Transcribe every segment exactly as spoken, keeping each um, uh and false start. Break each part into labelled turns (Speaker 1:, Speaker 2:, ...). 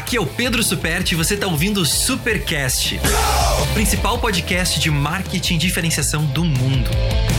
Speaker 1: Aqui é o Pedro Superti e você está ouvindo o Supercast, o principal podcast de marketing e diferenciação do mundo.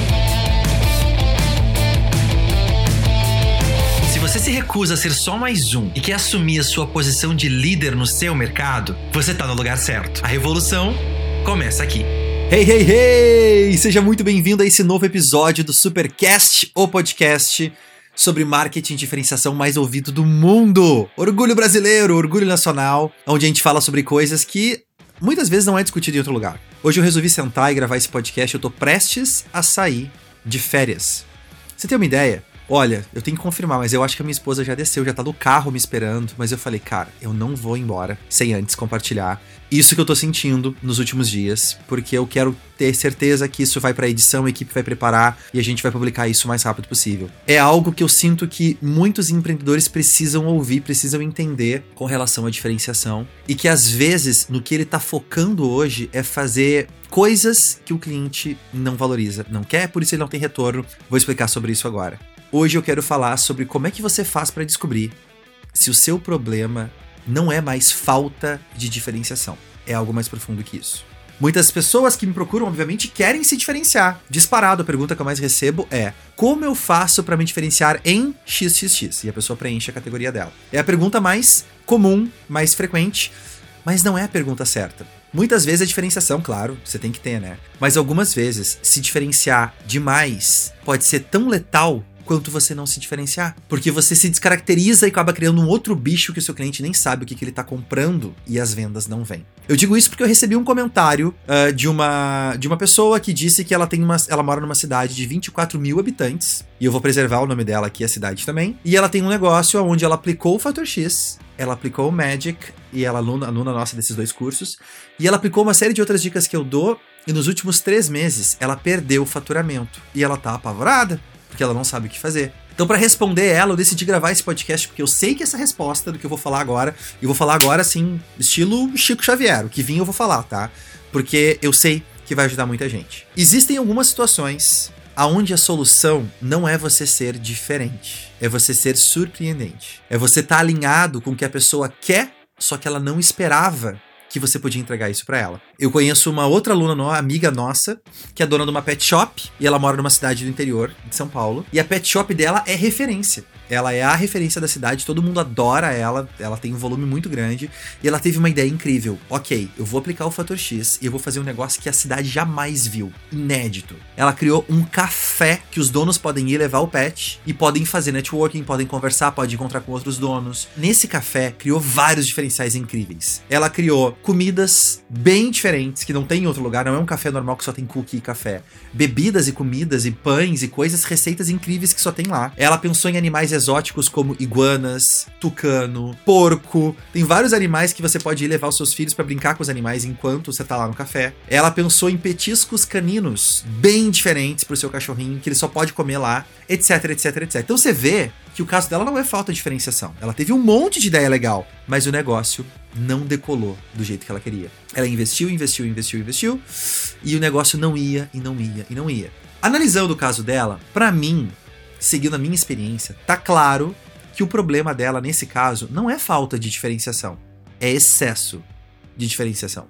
Speaker 1: Se você se recusa a ser só mais um e quer assumir a sua posição de líder no seu mercado, você está no lugar certo. A revolução começa aqui.
Speaker 2: Hey, hey, hey! Seja muito bem-vindo a esse novo episódio do Supercast, o podcast sobre marketing e diferenciação mais ouvido do mundo. Orgulho brasileiro, orgulho nacional, onde a gente fala sobre coisas que muitas vezes não é discutido em outro lugar. Hoje eu resolvi sentar e gravar esse podcast, eu tô prestes a sair de férias. Você tem uma ideia? Olha, eu tenho que confirmar, mas eu acho que a minha esposa já desceu, já tá no carro me esperando, mas eu falei, cara, eu não vou embora sem antes compartilhar isso que eu tô sentindo nos últimos dias, porque eu quero ter certeza que isso vai pra edição, a equipe vai preparar e a gente vai publicar isso o mais rápido possível. É algo que eu sinto que muitos empreendedores precisam ouvir, precisam entender com relação à diferenciação e que às vezes no que ele tá focando hoje é fazer coisas que o cliente não valoriza, não quer, por isso ele não tem retorno. Vou explicar sobre isso agora. Hoje eu quero falar sobre como é que você faz para descobrir se o seu problema não é mais falta de diferenciação. É algo mais profundo que isso. Muitas pessoas que me procuram, obviamente, querem se diferenciar. Disparado, a pergunta que eu mais recebo é: como eu faço para me diferenciar em X X X? E a pessoa preenche a categoria dela. É a pergunta mais comum, mais frequente, mas não é a pergunta certa. Muitas vezes a diferenciação, claro, você tem que ter, né? Mas algumas vezes, se diferenciar demais pode ser tão letal quanto você não se diferenciar. Porque você se descaracteriza e acaba criando um outro bicho que o seu cliente nem sabe o que, que ele tá comprando e as vendas não vêm. Eu digo isso porque eu recebi um comentário uh, de, uma, de uma pessoa que disse que ela, tem uma, ela mora numa cidade de vinte e quatro mil habitantes, e eu vou preservar o nome dela aqui, a cidade também, e ela tem um negócio onde ela aplicou o Fator X, ela aplicou o Magic, e ela é aluna, aluna nossa desses dois cursos, e ela aplicou uma série de outras dicas que eu dou, e nos últimos três meses ela perdeu o faturamento, e ela tá apavorada, porque ela não sabe o que fazer. Então, para responder ela, eu decidi gravar esse podcast, porque eu sei que essa resposta do que eu vou falar agora, e vou falar agora, assim, estilo Chico Xavier, o que vir eu vou falar, tá? Porque eu sei que vai ajudar muita gente. Existem algumas situações onde a solução não é você ser diferente, é você ser surpreendente. É você estar alinhado com o que a pessoa quer, só que ela não esperava que você podia entregar isso pra ela. Eu conheço uma outra aluna, no, amiga nossa, que é dona de uma pet shop, e ela mora numa cidade do interior de São Paulo, e a pet shop dela é referência. Ela é a referência da cidade, todo mundo adora ela, ela tem um volume muito grande, e ela teve uma ideia incrível. Ok, eu vou aplicar o Fator X e eu vou fazer um negócio que a cidade jamais viu, inédito. Ela criou um café que os donos podem ir levar o pet, e podem fazer networking, podem conversar, podem encontrar com outros donos. Nesse café, criou vários diferenciais incríveis. Ela criou comidas bem diferentes, que não tem em outro lugar, não é um café normal que só tem cookie e café. Bebidas e comidas e pães e coisas, receitas incríveis que só tem lá. Ela pensou em animais exóticos como iguanas, tucano, porco. Tem vários animais que você pode ir levar os seus filhos para brincar com os animais enquanto você tá lá no café. Ela pensou em petiscos caninos bem diferentes pro seu cachorrinho, que ele só pode comer lá, etc, etc, etcétera. Então você vê que o caso dela não é falta de diferenciação. Ela teve um monte de ideia legal, mas o negócio não decolou do jeito que ela queria. Ela investiu, investiu, investiu, investiu, e o negócio não ia, e não ia, e não ia. Analisando o caso dela, pra mim, seguindo a minha experiência, tá claro que o problema dela, nesse caso, não é falta de diferenciação, é excesso de diferenciação.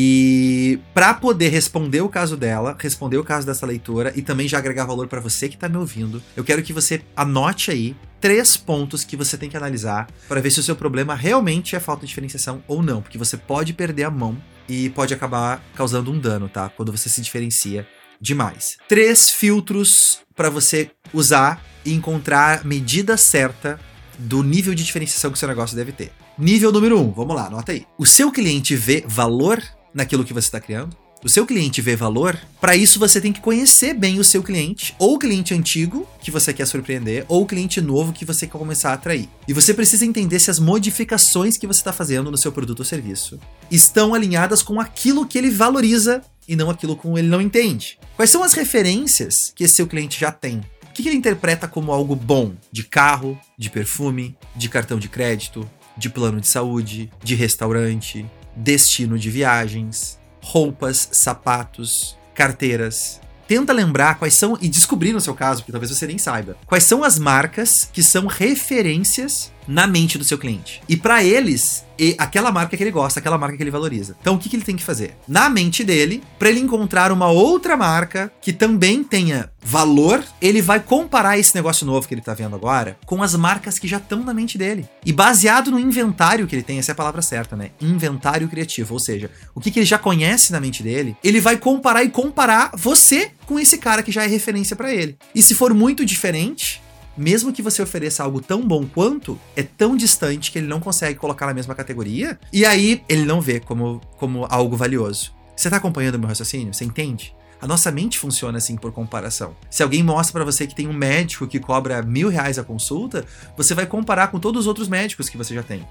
Speaker 2: E para poder responder o caso dela, responder o caso dessa leitora e também já agregar valor para você que tá me ouvindo, eu quero que você anote aí três pontos que você tem que analisar para ver se o seu problema realmente é falta de diferenciação ou não, porque você pode perder a mão e pode acabar causando um dano, tá? Quando você se diferencia demais. Três filtros para você usar e encontrar a medida certa do nível de diferenciação que o seu negócio deve ter. Nível número um, vamos lá, anota aí. O seu cliente vê valor naquilo que você está criando? O seu cliente vê valor? Para isso você tem que conhecer bem o seu cliente, ou o cliente antigo que você quer surpreender, ou o cliente novo que você quer começar a atrair. E você precisa entender se as modificações que você está fazendo no seu produto ou serviço estão alinhadas com aquilo que ele valoriza e não aquilo que ele não entende. Quais são as referências que esse seu cliente já tem? O que ele interpreta como algo bom? De carro, de perfume, de cartão de crédito, de plano de saúde, de restaurante, destino de viagens, roupas, sapatos, carteiras. Tenta lembrar quais são, e descobrir no seu caso, porque talvez você nem saiba, quais são as marcas que são referências na mente do seu cliente. E para eles, e aquela marca que ele gosta, aquela marca que ele valoriza. Então o que, que ele tem que fazer? Na mente dele, para ele encontrar uma outra marca que também tenha valor, ele vai comparar esse negócio novo que ele tá vendo agora com as marcas que já estão na mente dele. E baseado no inventário que ele tem, essa é a palavra certa, né? Inventário criativo, ou seja, o que, que ele já conhece na mente dele, ele vai comparar e comparar você com esse cara que já é referência para ele. E se for muito diferente, mesmo que você ofereça algo tão bom quanto, é tão distante que ele não consegue colocar na mesma categoria, e aí ele não vê como, como algo valioso. Você tá acompanhando o meu raciocínio? Você entende? A nossa mente funciona assim por comparação. Se alguém mostra pra você que tem um médico que cobra mil reais a consulta, você vai comparar com todos os outros médicos que você já tem.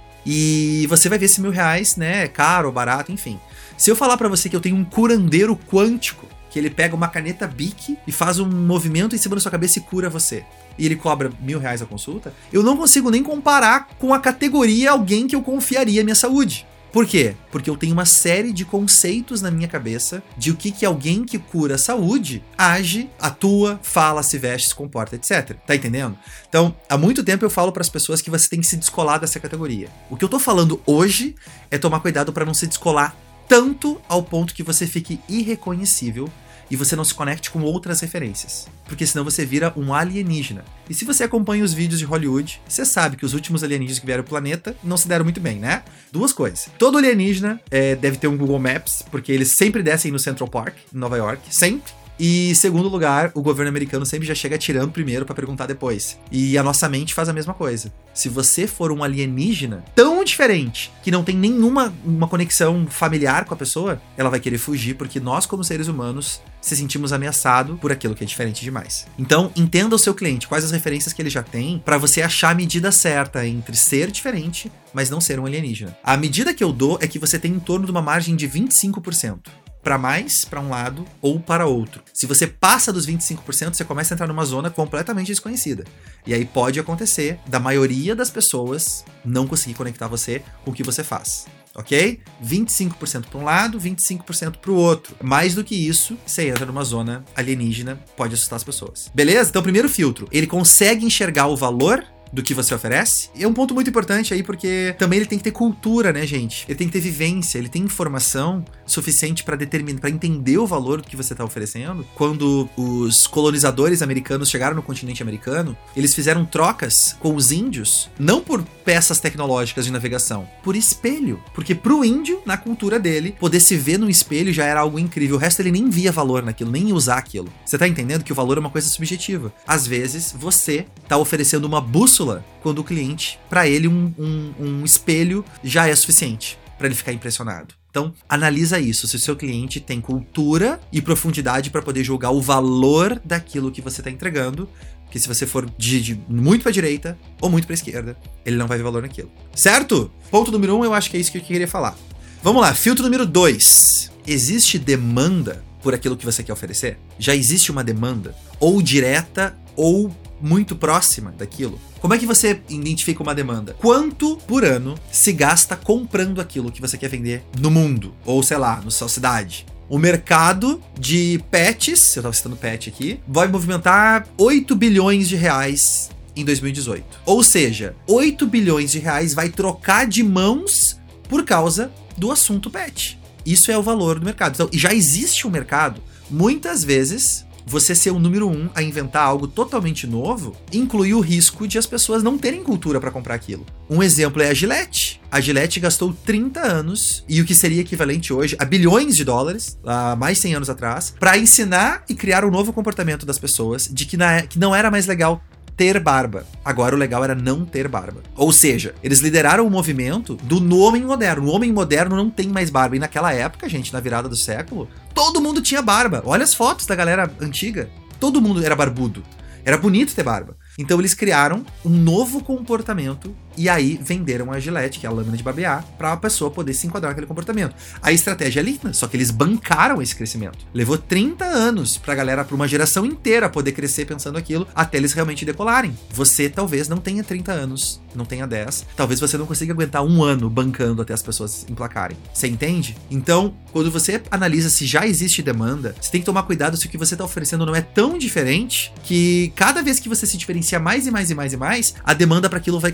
Speaker 2: E você vai ver se mil reais, né, é caro ou barato, enfim. Se eu falar pra você que eu tenho um curandeiro quântico, que ele pega uma caneta Bic e faz um movimento em cima da sua cabeça e cura você, e ele cobra mil reais a consulta, eu não consigo nem comparar com a categoria alguém que eu confiaria a minha saúde. Por quê? Porque eu tenho uma série de conceitos na minha cabeça de o que, que alguém que cura a saúde age, atua, fala, se veste, se comporta, etcétera. Tá entendendo? Então, há muito tempo eu falo para as pessoas que você tem que se descolar dessa categoria. O que eu tô falando hoje é tomar cuidado para não se descolar tanto ao ponto que você fique irreconhecível e você não se conecte com outras referências, porque senão você vira um alienígena. E se você acompanha os vídeos de Hollywood, você sabe que os últimos alienígenas que vieram ao planeta não se deram muito bem, né? Duas coisas. Todo alienígena é, deve ter um Google Maps, porque eles sempre descem no Central Park, em Nova York, sempre. E, segundo lugar, o governo americano sempre já chega atirando primeiro pra perguntar depois. E a nossa mente faz a mesma coisa. Se você for um alienígena tão diferente, que não tem nenhuma uma conexão familiar com a pessoa, ela vai querer fugir, porque nós, como seres humanos, se sentimos ameaçados por aquilo que é diferente demais. Então, entenda o seu cliente, quais as referências que ele já tem, pra você achar a medida certa entre ser diferente, mas não ser um alienígena. A medida que eu dou é que você tem em torno de uma margem de vinte e cinco por cento. Para mais, para um lado ou para outro. Se você passa dos vinte e cinco por cento, você começa a entrar numa zona completamente desconhecida. E aí pode acontecer da maioria das pessoas não conseguir conectar você com o que você faz. Ok? vinte e cinco por cento para um lado, vinte e cinco por cento para o outro. Mais do que isso, você entra numa zona alienígena, pode assustar as pessoas. Beleza? Então, primeiro filtro. Ele consegue enxergar o valor do que você oferece. E é um ponto muito importante aí, porque também ele tem que ter cultura, né, gente? Ele tem que ter vivência, ele tem informação suficiente para determinar, para entender o valor do que você tá oferecendo. Quando os colonizadores americanos chegaram no continente americano, eles fizeram trocas com os índios, não por peças tecnológicas de navegação, por espelho. Porque pro índio, na cultura dele, poder se ver no espelho já era algo incrível. O resto ele nem via valor naquilo, nem ia usar aquilo. Você tá entendendo que o valor é uma coisa subjetiva. Às vezes, você tá oferecendo uma bússola quando o cliente, para ele, um, um, um espelho já é suficiente para ele ficar impressionado. Então, analisa isso, se o seu cliente tem cultura e profundidade para poder julgar o valor daquilo que você está entregando, porque se você for de, de muito para a direita ou muito para a esquerda, ele não vai ver valor naquilo. Certo? Ponto número um, eu acho que é isso que eu queria falar. Vamos lá, filtro número dois. Existe demanda por aquilo que você quer oferecer? Já existe uma demanda? Ou direta ou muito próxima daquilo? Como é que você identifica uma demanda? Quanto por ano se gasta comprando aquilo que você quer vender no mundo? Ou, sei lá, na sua cidade? O mercado de pets, eu tava citando pet aqui, vai movimentar oito bilhões de reais em dois mil e dezoito. Ou seja, oito bilhões de reais vai trocar de mãos por causa do assunto pet. Isso é o valor do mercado. Então, já existe um mercado. Muitas vezes, você ser o número um a inventar algo totalmente novo inclui o risco de as pessoas não terem cultura para comprar aquilo. Um exemplo é a Gillette. A Gillette gastou trinta anos, e o que seria equivalente hoje a bilhões de dólares, há mais de cem anos atrás, para ensinar e criar um novo comportamento das pessoas de que, na, que não era mais legal ter barba. Agora o legal era não ter barba. Ou seja, eles lideraram o movimento do homem moderno. O homem moderno não tem mais barba. E naquela época, gente, na virada do século, todo mundo tinha barba. Olha as fotos da galera antiga. Todo mundo era barbudo. Era bonito ter barba. Então eles criaram um novo comportamento e aí venderam a Gillette, que é a lâmina de barbear, para a pessoa poder se enquadrar naquele comportamento. A estratégia é linda, só que eles bancaram esse crescimento. Levou trinta anos pra galera, pra uma geração inteira poder crescer pensando aquilo, até eles realmente decolarem. Você talvez não tenha trinta anos, não tenha dez, talvez você não consiga aguentar um ano bancando até as pessoas emplacarem. Você entende? Então, quando você analisa se já existe demanda, você tem que tomar cuidado se o que você tá oferecendo não é tão diferente que cada vez que você se diferencia mais e mais e mais e mais, a demanda para aquilo vai caindo.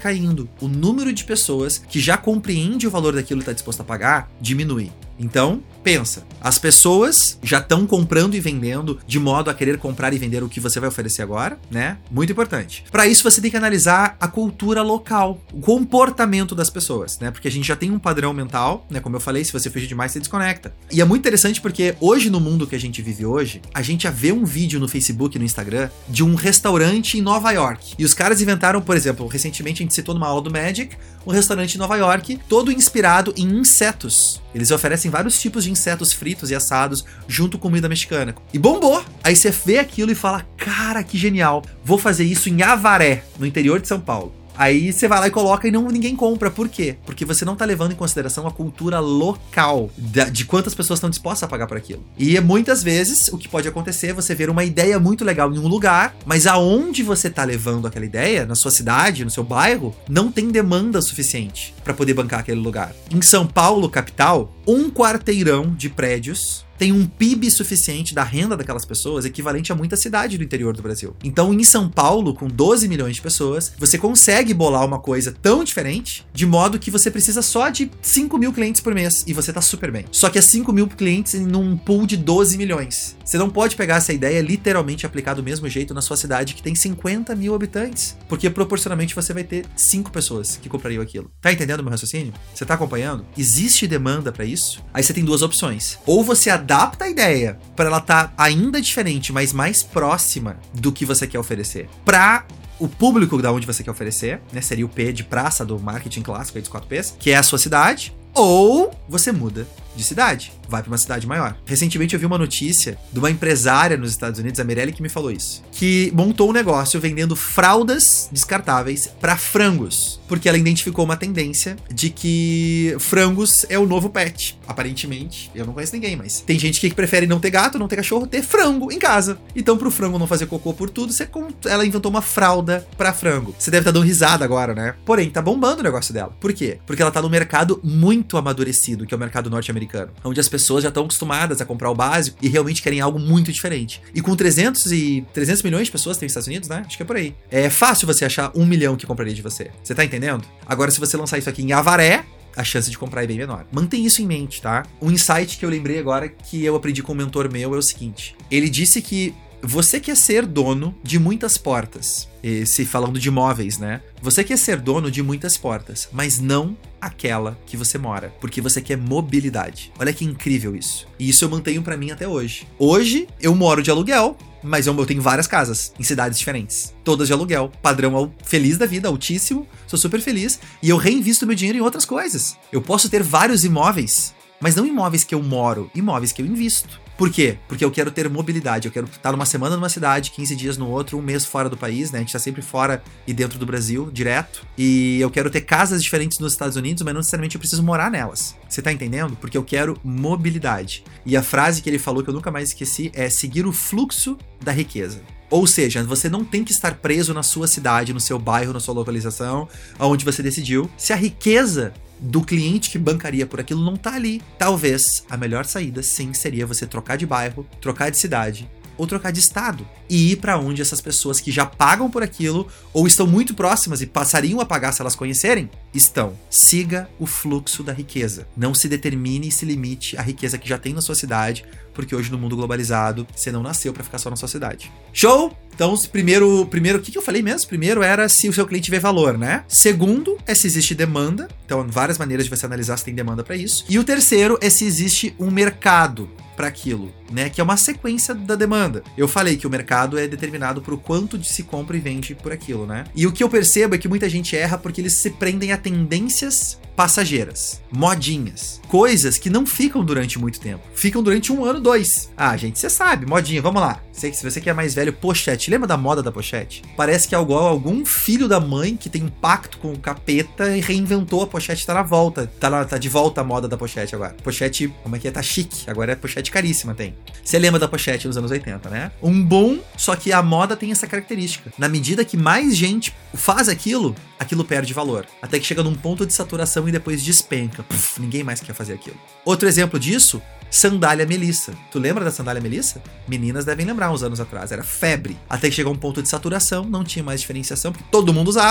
Speaker 2: isso, o número de pessoas que já compreende o valor daquilo e está disposto a pagar diminui. Então, pensa, as pessoas já estão comprando e vendendo de modo a querer comprar e vender o que você vai oferecer agora, né? Muito importante. Para isso, você tem que analisar a cultura local, o comportamento das pessoas, né? Porque a gente já tem um padrão mental, né? Como eu falei, se você fugir demais, você desconecta. E é muito interessante porque hoje, no mundo que a gente vive hoje, a gente já vê um vídeo no Facebook e no Instagram de um restaurante em Nova York. E os caras inventaram, por exemplo, recentemente a gente citou numa aula do Magic, um restaurante em Nova York, todo inspirado em insetos. Eles oferecem vários tipos de insetos fritos e assados junto com comida mexicana. E bombou! Aí você vê aquilo e fala, cara, que genial. Vou fazer isso em Avaré, no interior de São Paulo. Aí você vai lá e coloca e não, ninguém compra. Por quê? Porque você não tá levando em consideração a cultura local, de quantas pessoas estão dispostas a pagar por aquilo. E muitas vezes, o que pode acontecer é você ver uma ideia muito legal em um lugar, mas aonde você tá levando aquela ideia, na sua cidade, no seu bairro, não tem demanda suficiente para poder bancar aquele lugar. Em São Paulo, capital, um quarteirão de prédios tem um P I B suficiente da renda daquelas pessoas equivalente a muita cidade do interior do Brasil. Então, em São Paulo, com doze milhões de pessoas, você consegue bolar uma coisa tão diferente, de modo que você precisa só de cinco mil clientes por mês, e você tá super bem. Só que é cinco mil clientes num pool de doze milhões. Você não pode pegar essa ideia e literalmente aplicar do mesmo jeito na sua cidade que tem cinquenta mil habitantes, porque proporcionalmente você vai ter cinco pessoas que comprariam aquilo. Tá entendendo o meu raciocínio? Você tá acompanhando? Existe demanda para isso? Aí você tem duas opções. Ou você adapta a ideia para ela estar tá ainda diferente, mas mais próxima do que você quer oferecer, para o público da onde você quer oferecer, né? Seria o P de praça do marketing clássico aí dos quatro P's, que é a sua cidade. Ou você muda de cidade, vai para uma cidade maior. Recentemente eu vi uma notícia de uma empresária nos Estados Unidos, a Mirelle, que me falou isso, que montou um negócio vendendo fraldas descartáveis para frangos, porque ela identificou uma tendência de que frangos é o novo pet. Aparentemente, eu não conheço ninguém, mas tem gente que prefere não ter gato, não ter cachorro, ter frango em casa. Então, pro frango não fazer cocô por tudo, você, ela inventou uma fralda para frango. Você deve estar dando risada agora, né? Porém, tá bombando o negócio dela. Por quê? Porque ela tá num mercado muito amadurecido, que é o mercado norte-americano, onde as pessoas já estão acostumadas a comprar o básico e realmente querem algo muito diferente. E com trezentos milhões de pessoas tem nos Estados Unidos, né? Acho que é por aí. É fácil você achar um milhão que compraria de você. Você tá entendendo? Agora, se você lançar isso aqui em Avaré, a chance de comprar é bem menor. Mantém isso em mente, tá? Um insight que eu lembrei agora que eu aprendi com um mentor meu é o seguinte. Ele disse que você quer ser dono de muitas portas. Esse falando de imóveis, né? Você quer ser dono de muitas portas, mas não aquela que você mora, porque você quer mobilidade. Olha que incrível isso. E isso eu mantenho pra mim até hoje. Hoje eu moro de aluguel, mas eu, eu tenho várias casas em cidades diferentes, todas de aluguel, padrão feliz da vida, altíssimo, sou super feliz, e eu reinvisto meu dinheiro em outras coisas. Eu posso ter vários imóveis, mas não imóveis que eu moro, imóveis que eu invisto. Por quê? Porque eu quero ter mobilidade, eu quero estar numa semana numa cidade, quinze dias no outro, um mês fora do país, né? A gente tá sempre fora e dentro do Brasil, direto. E eu quero ter casas diferentes nos Estados Unidos, mas não necessariamente eu preciso morar nelas. Você tá entendendo? Porque eu quero mobilidade. E a frase que ele falou, que eu nunca mais esqueci, é seguir o fluxo da riqueza. Ou seja, você não tem que estar preso na sua cidade, no seu bairro, na sua localização, aonde você decidiu. Se a riqueza do cliente que bancaria por aquilo não tá ali, talvez a melhor saída sim seria você trocar de bairro, trocar de cidade ou trocar de estado e ir para onde essas pessoas que já pagam por aquilo ou estão muito próximas e passariam a pagar se elas conhecerem, estão. Siga o fluxo da riqueza. Não se determine e se limite à riqueza que já tem na sua cidade, porque hoje no mundo globalizado, você não nasceu para ficar só na sua cidade. Show? Então, primeiro, primeiro, o que, que eu falei mesmo? Primeiro era se o seu cliente vê valor, né? Segundo é se existe demanda. Então, várias maneiras de você analisar se tem demanda para isso. E o terceiro é se existe um mercado para aquilo, né? Que é uma sequência da demanda. Eu falei que o mercado é determinado por quanto se compra e vende por aquilo, né? E o que eu percebo é que muita gente erra porque eles se prendem a tendências passageiras, modinhas, coisas que não ficam durante muito tempo. Ficam durante um ano, dois. Ah, gente, você sabe, modinha, vamos lá. Se você que é mais velho, pochete. Lembra da moda da pochete? Parece que é igual algum filho da mãe que tem um pacto com o capeta e reinventou a pochete, tá na volta. Tá, na, tá de volta a moda da pochete agora. Pochete, como é que é? Tá chique. Agora é pochete caríssima, tem. Você lembra da pochete nos anos oitenta, né? Um boom, só que a moda tem essa característica. Na medida que mais gente faz aquilo, aquilo perde valor. Até que chega num ponto de saturação e depois despenca. Puf, ninguém mais quer fazer aquilo. Outro exemplo disso, sandália Melissa. Tu lembra da sandália Melissa? Meninas devem lembrar uns anos atrás. Era febre. Até que chegou um ponto de saturação, não tinha mais diferenciação, porque todo mundo usava.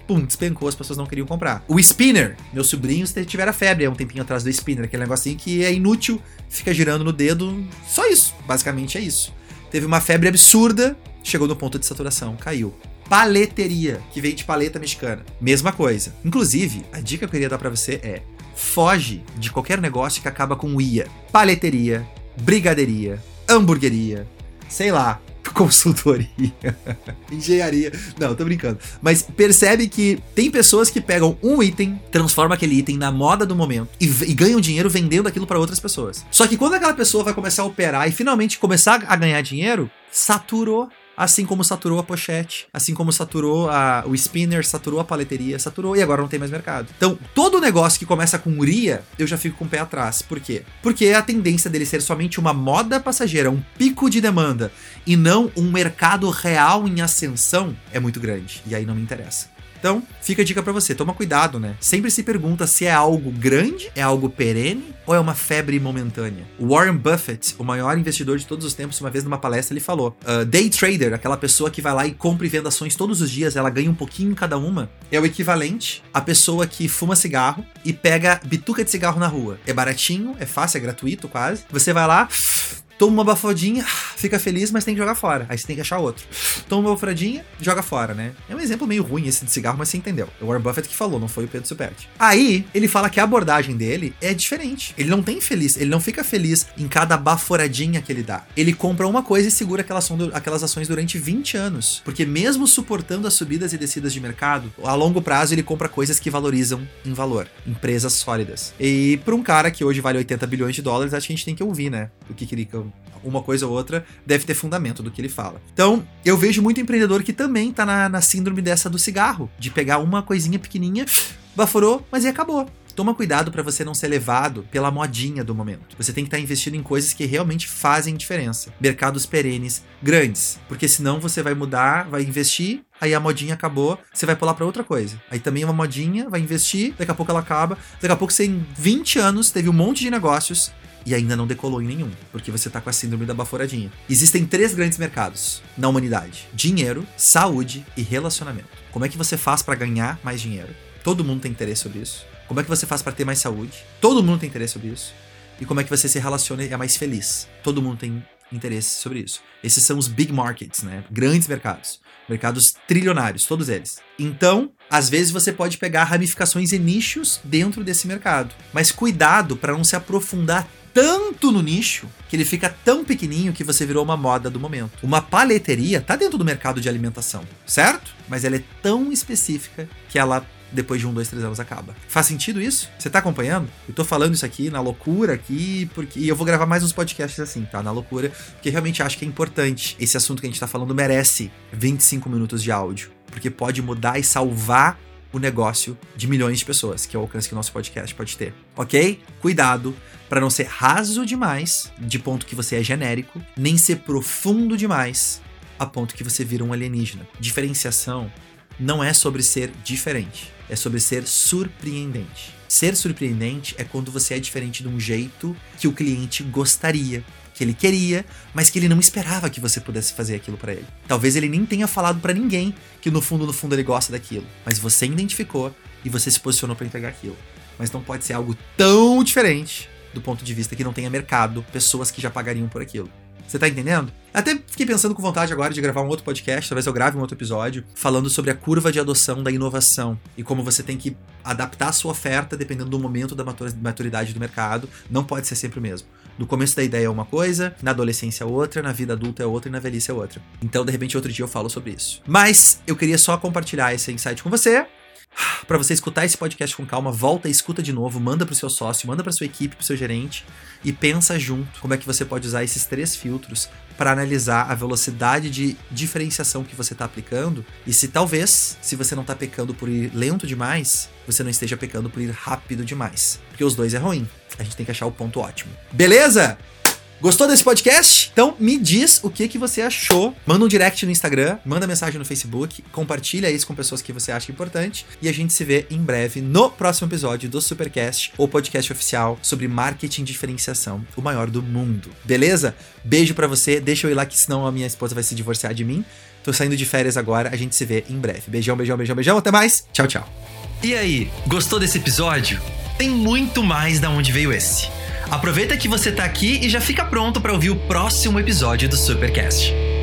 Speaker 2: pum, despencou, as pessoas não queriam comprar. O spinner, meus sobrinhos tiveram febre há um tempinho atrás do spinner, aquele negocinho que é inútil, fica girando no dedo, só isso, basicamente é isso. Teve uma febre absurda, chegou no ponto de saturação, caiu. Paleteria, que vem de paleta mexicana, mesma coisa. Inclusive, a dica que eu queria dar pra você é: foge de qualquer negócio que acaba com ia. Paleteria, brigadeiria, hamburgueria, sei lá, consultoria, engenharia. Não, tô brincando. Mas percebe que tem pessoas que pegam um item, transformam aquele item na moda do momento e, e ganham dinheiro vendendo aquilo para outras pessoas. Só que quando aquela pessoa vai começar a operar e finalmente começar a ganhar dinheiro, saturou. Assim como saturou a pochete, assim como saturou a, o spinner, saturou a paleteria, saturou e agora não tem mais mercado. Então, todo negócio que começa com uria, eu já fico com o pé atrás. Por quê? Porque a tendência dele ser somente uma moda passageira, um pico de demanda, e não um mercado real em ascensão, é muito grande. E aí não me interessa. Então, fica a dica pra você, toma cuidado, né? Sempre se pergunta se é algo grande, é algo perene ou é uma febre momentânea. O Warren Buffett, o maior investidor de todos os tempos, uma vez numa palestra ele falou, uh, day trader, aquela pessoa que vai lá e compra e vende ações todos os dias, ela ganha um pouquinho em cada uma, é o equivalente à pessoa que fuma cigarro e pega bituca de cigarro na rua. É baratinho, é fácil, é gratuito quase. Você vai lá, toma uma bafodinha, fica feliz, mas tem que jogar fora. Aí você tem que achar outro. Toma uma bafodinha, joga fora, né? É um exemplo meio ruim esse de cigarro, mas você entendeu. É o Warren Buffett que falou, não foi o Pedro Superti. Aí, ele fala que a abordagem dele é diferente. Ele não tem feliz, ele não fica feliz em cada baforadinha que ele dá. Ele compra uma coisa e segura aquelas, aquelas ações durante vinte anos. Porque mesmo suportando as subidas e descidas de mercado, a longo prazo ele compra coisas que valorizam em valor. Empresas sólidas. E para um cara que hoje vale oitenta bilhões de dólares, acho que a gente tem que ouvir, né? O que, que ele... uma coisa ou outra deve ter fundamento do que ele fala. Então, eu vejo muito empreendedor que também tá na, na síndrome dessa do cigarro, de pegar uma coisinha pequenininha, baforou, mas e acabou. Toma cuidado para você não ser levado pela modinha do momento. Você tem que estar investindo em coisas que realmente fazem diferença. Mercados perenes, grandes. Porque senão você vai mudar, vai investir, aí a modinha acabou, você vai pular para outra coisa. Aí também é uma modinha, vai investir, daqui a pouco ela acaba. Daqui a pouco você em vinte anos teve um monte de negócios e ainda não decolou em nenhum, porque você tá com a síndrome da baforadinha. Existem três grandes mercados na humanidade: dinheiro, saúde e relacionamento. Como é que você faz para ganhar mais dinheiro? Todo mundo tem interesse sobre isso. Como é que você faz para ter mais saúde? Todo mundo tem interesse sobre isso. E como é que você se relaciona e é mais feliz? Todo mundo tem interesse sobre isso. Esses são os big markets, né? Grandes mercados. Mercados trilionários, todos eles. Então, às vezes você pode pegar ramificações e nichos dentro desse mercado. Mas cuidado para não se aprofundar tanto no nicho que ele fica tão pequenininho que você virou uma moda do momento. Uma paleteria tá dentro do mercado de alimentação, certo? Mas ela é tão específica que ela, depois de um, dois, três anos, acaba. Faz sentido isso? Você tá acompanhando? Eu tô falando isso aqui na loucura aqui, porque e eu vou gravar mais uns podcasts assim, tá? Na loucura, porque realmente acho que é importante. Esse assunto que a gente tá falando merece vinte e cinco minutos de áudio, porque pode mudar e salvar o negócio de milhões de pessoas, que é o alcance que o nosso podcast pode ter, ok? Cuidado para não ser raso demais, de ponto que você é genérico, nem ser profundo demais, a ponto que você vira um alienígena. Diferenciação não é sobre ser diferente, é sobre ser surpreendente. Ser surpreendente é quando você é diferente de um jeito que o cliente gostaria, que ele queria, mas que ele não esperava que você pudesse fazer aquilo para ele. Talvez ele nem tenha falado para ninguém que no fundo, no fundo ele gosta daquilo, mas você identificou e você se posicionou para entregar aquilo. Mas não pode ser algo tão diferente do ponto de vista que não tenha mercado, pessoas que já pagariam por aquilo. Você tá entendendo? Até fiquei pensando com vontade agora de gravar um outro podcast, talvez eu grave um outro episódio, falando sobre a curva de adoção da inovação e como você tem que adaptar a sua oferta dependendo do momento da maturidade do mercado. Não pode ser sempre o mesmo. No começo da ideia é uma coisa, na adolescência é outra, na vida adulta é outra e na velhice é outra. Então, de repente, outro dia eu falo sobre isso. Mas eu queria só compartilhar esse insight com você. Para você escutar esse podcast com calma, volta e escuta de novo, manda pro seu sócio, manda pra sua equipe, pro seu gerente e pensa junto como é que você pode usar esses três filtros para analisar a velocidade de diferenciação que você tá aplicando e se talvez, se você não tá pecando por ir lento demais, você não esteja pecando por ir rápido demais, porque os dois é ruim. A gente tem que achar o ponto ótimo. Beleza? Gostou desse podcast? Então me diz o que, que você achou. Manda um direct no Instagram, manda mensagem no Facebook, compartilha isso com pessoas que você acha importante e a gente se vê em breve no próximo episódio do Supercast, o podcast oficial sobre marketing e diferenciação, o maior do mundo. Beleza? Beijo pra você, deixa eu ir lá que senão a minha esposa vai se divorciar de mim. Tô saindo de férias agora, a gente se vê em breve. Beijão, beijão, beijão, beijão. Até mais. Tchau, tchau.
Speaker 1: E aí, gostou desse episódio? Tem muito mais da onde veio esse. Aproveita que você tá aqui e já fica pronto para ouvir o próximo episódio do Supercast.